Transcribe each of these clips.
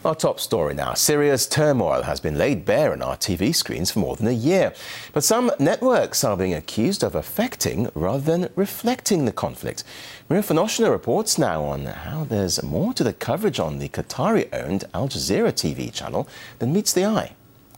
Our top story now. Syria's turmoil has been laid bare on our TV screens for more than a year. But some networks are being accused of affecting rather than reflecting the conflict. Maria Fanoshina reports now on how there's more to the coverage on the Qatari-owned Al Jazeera TV channel than meets the eye.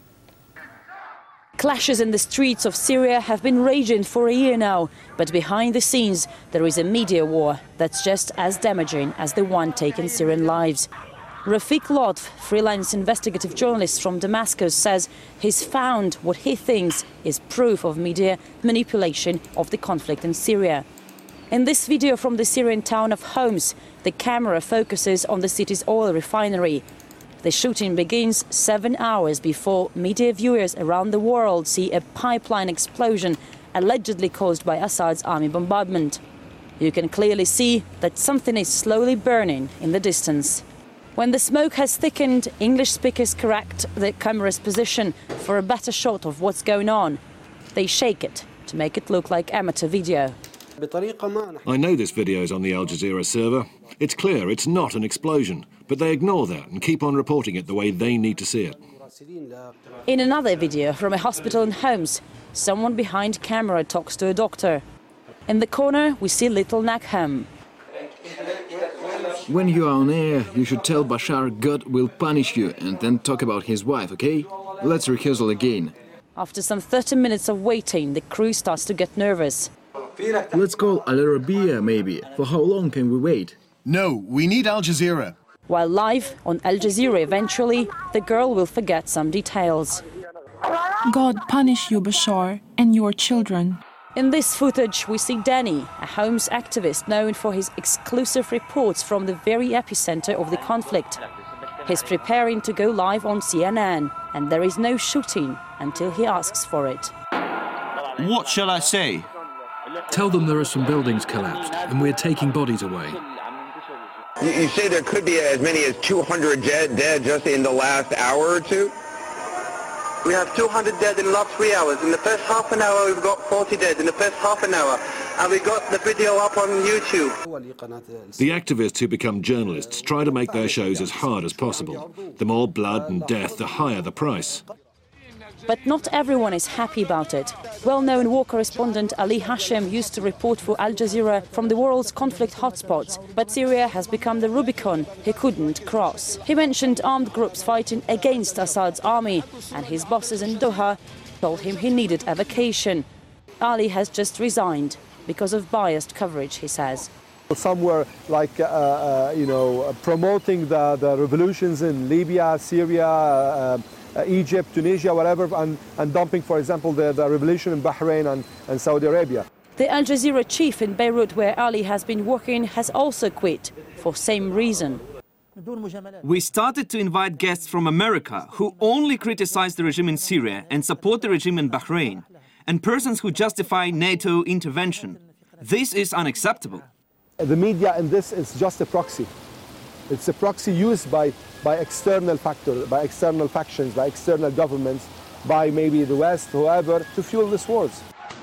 Clashes in the streets of Syria have been raging for a year now, but behind the scenes there is a media war that's just as damaging as the one taking Syrian lives. Rafiq Lotf, freelance investigative journalist from Damascus, says he's found what he thinks is proof of media manipulation of the conflict in Syria. In this video from the Syrian town of Homs, the camera focuses on the city's oil refinery. The shooting begins 7 hours before media viewers around the world see a pipeline explosion allegedly caused by Assad's army bombardment. You can clearly see that something is slowly burning in the distance. When the smoke has thickened, English speakers correct the camera's position for a better shot of what's going on. They shake it to make it look like amateur video. I know this video is on the Al Jazeera server. It's clear it's not an explosion, but they ignore that and keep on reporting it the way they need to see it. In another video from a hospital in Homs, someone behind camera talks to a doctor. In the corner, we see little Nakham. When you are on air, you should tell Bashar God will punish you and then talk about his wife, okay? Let's rehearsal again. After some 30 minutes of waiting, the crew starts to get nervous. Let's call Al Arabiya, maybe. For how long can we wait? No, we need Al Jazeera. While live on Al Jazeera eventually, the girl will forget some details. God punish you, Bashar, and your children. In this footage, we see Danny, a Homs activist known for his exclusive reports from the very epicenter of the conflict. He's preparing to go live on CNN, and there is no shooting until he asks for it. What shall I say? Tell them there are some buildings collapsed, and we're taking bodies away. You say there could be as many as 200 dead just in the last hour or two? We have 200 dead in the last 3 hours. In the first half an hour, we've got 40 dead in the first half an hour. And we got the video up on YouTube. The activists who become journalists try to make their shows as hard as possible. The more blood and death, the higher the price. But not everyone is happy about it. Well-known war correspondent Ali Hashem used to report for Al Jazeera from the world's conflict hotspots, but Syria has become the Rubicon he couldn't cross. He mentioned armed groups fighting against Assad's army, and his bosses in Doha told him he needed a vacation. Ali has just resigned because of biased coverage, he says. Some were like, promoting the revolutions in Libya, Syria, Egypt, Tunisia, whatever, and dumping, for example, the revolution in Bahrain and Saudi Arabia. The Al Jazeera chief in Beirut, where Ali has been working, has also quit for same reason. We started to invite guests from America who only criticize the regime in Syria and support the regime in Bahrain, and persons who justify NATO intervention. This is unacceptable. The media in this is just a proxy. It's a proxy used by external factors, by external factions, by external governments, by maybe the West, whoever, to fuel these wars.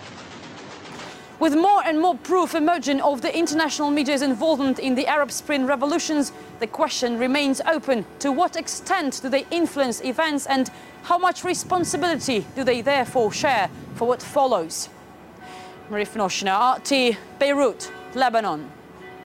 With more and more proof emerging of the international media's involvement in the Arab Spring revolutions, the question remains open. To what extent do they influence events, and how much responsibility do they therefore share for what follows? Maria Fanoshina, RT, Beirut, Lebanon.